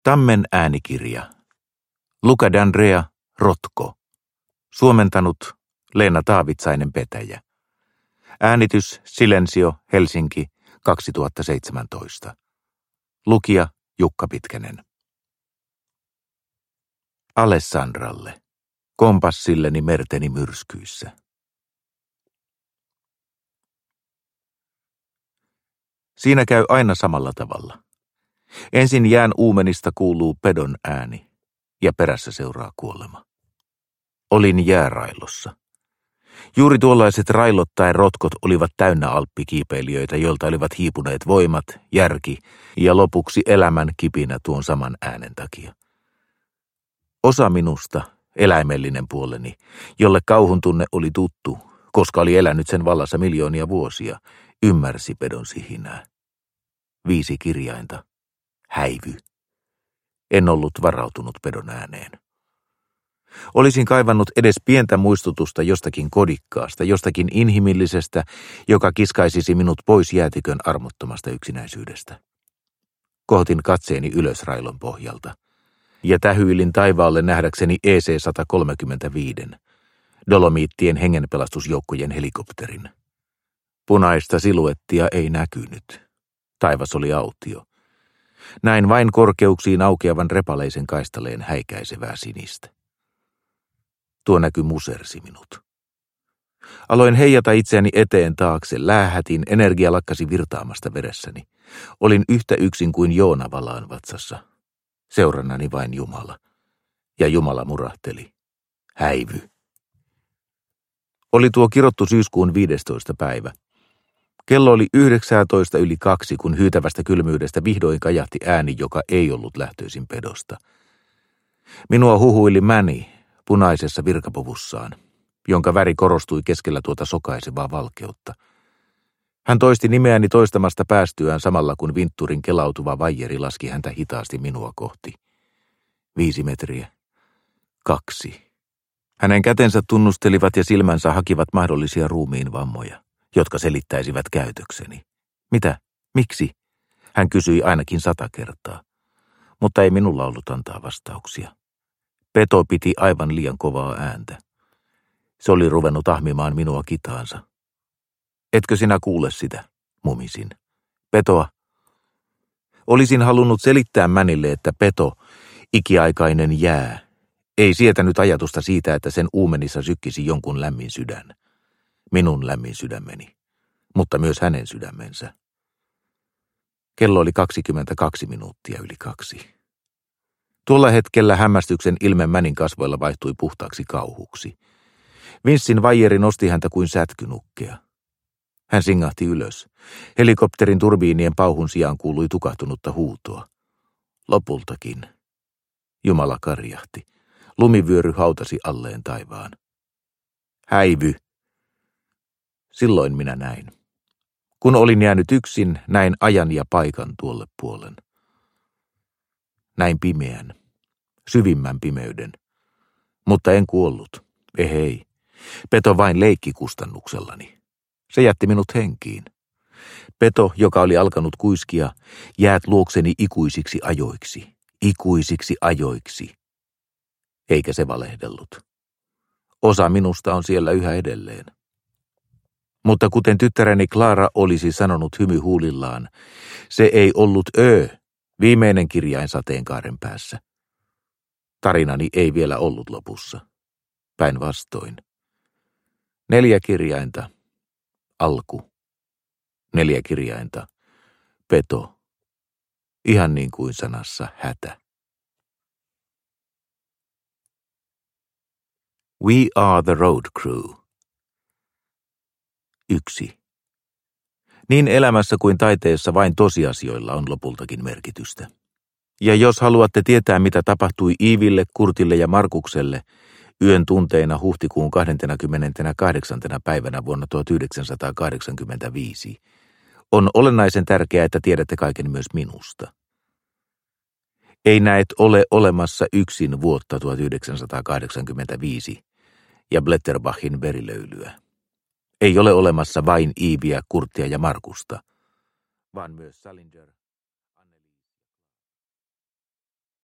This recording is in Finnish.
Tammen äänikirja. Luca d'Andrea Rotko. Suomentanut Leena Taavitsainen Petäjä. Äänitys Silensio Helsinki 2017. Lukija Jukka Pitkänen. Alessandralle. Kompassilleni merteni myrskyissä. Siinä käy aina samalla tavalla. Ensin jään uumenista kuuluu pedon ääni, ja perässä seuraa kuolema. Olin jäärailossa. Juuri tuollaiset railot tai rotkot olivat täynnä alppikiipeilijöitä, joilta olivat hiipuneet voimat, järki ja lopuksi elämän kipinä tuon saman äänen takia. Osa minusta, eläimellinen puoleni, jolle kauhun tunne oli tuttu, koska oli elänyt sen vallassa miljoonia vuosia, ymmärsi pedon sihinää. 5 kirjainta. Häivy. En ollut varautunut pedon ääneen. Olisin kaivannut edes pientä muistutusta jostakin kodikkaasta, jostakin inhimillisestä, joka kiskaisisi minut pois jäätikön armottomasta yksinäisyydestä. Kohotin katseeni ylös railon pohjalta, ja tähyilin taivaalle nähdäkseni EC-135, Dolomiittien hengenpelastusjoukkojen helikopterin. Punaista siluettia ei näkynyt. Taivas oli autio. Näin vain korkeuksiin aukeavan repaleisen kaistaleen häikäisevää sinistä. Tuo näky musersi minut. Aloin heijata itseäni eteen taakse, läähätin, energia lakkasi virtaamasta veressäni. Olin yhtä yksin kuin Joona valaan vatsassa. Seurannani vain Jumala. Ja Jumala murahteli. Häivy. Oli tuo kirottu syyskuun 15. päivä. Kello oli 2:19, kun hyytävästä kylmyydestä vihdoin kajahti ääni, joka ei ollut lähtöisin pedosta. Minua huhuili Mäni punaisessa virkapuvussaan, jonka väri korostui keskellä tuota sokaisevaa valkeutta. Hän toisti nimeäni toistamasta päästyään samalla, kun vintturin kelautuva vaijeri laski häntä hitaasti minua kohti. 5 metriä. 2. Hänen kätensä tunnustelivat ja silmänsä hakivat mahdollisia ruumiin vammoja, jotka selittäisivät käytökseni. Mitä? Miksi? Hän kysyi ainakin 100 kertaa, mutta ei minulla ollut antaa vastauksia. Peto piti aivan liian kovaa ääntä. Se oli ruvennut ahmimaan minua kitaansa. Etkö sinä kuule sitä? Mumisin. Petoa. Olisin halunnut selittää Mänille, että peto, ikiaikainen jää, ei sietänyt ajatusta siitä, että sen uumenissa sykkisi jonkun lämmin sydän. Minun lämmin sydämeni, mutta myös hänen sydämensä. Kello oli 2:22. Tuolla hetkellä hämmästyksen ilme Mänin kasvoilla vaihtui puhtaaksi kauhuksi. Vinssin vaijeri nosti häntä kuin sätkynukkea. Hän singahti ylös. Helikopterin turbiinien pauhun sijaan kuului tukahtunutta huutoa. Lopultakin. Jumala karjahti. Lumivyöry hautasi alleen taivaan. Häivy. Silloin minä näin. Kun olin jäänyt yksin, näin ajan ja paikan tuolle puolen. Näin pimeän, syvimmän pimeyden. Mutta en kuollut. Ehei. Peto vain leikki kustannuksellani. Se jätti minut henkiin. Peto, joka oli alkanut kuiskia, jäät luokseni ikuisiksi ajoiksi. Ikuisiksi ajoiksi. Eikä se valehdellut. Osa minusta on siellä yhä edelleen. Mutta kuten tyttäreni Clara olisi sanonut hymy huulillaan, se ei ollut viimeinen kirjain sateenkaaren päässä. Tarinani ei vielä ollut lopussa. Päinvastoin. 4 kirjainta. Alku. 4 kirjainta. Peto. Ihan niin kuin sanassa hätä. We are the road crew. 1. Niin elämässä kuin taiteessa vain tosiasioilla on lopultakin merkitystä. Ja jos haluatte tietää, mitä tapahtui Iiville, Kurtille ja Markukselle yön tunteina huhtikuun 28. päivänä vuonna 1985, on olennaisen tärkeää, että tiedätte kaiken myös minusta. Ei näet ole olemassa yksin vuotta 1985 ja Blätterbachin verilöylyä. Ei ole olemassa vain Iiviä, Kurttia ja Markusta, vaan myös Salinger.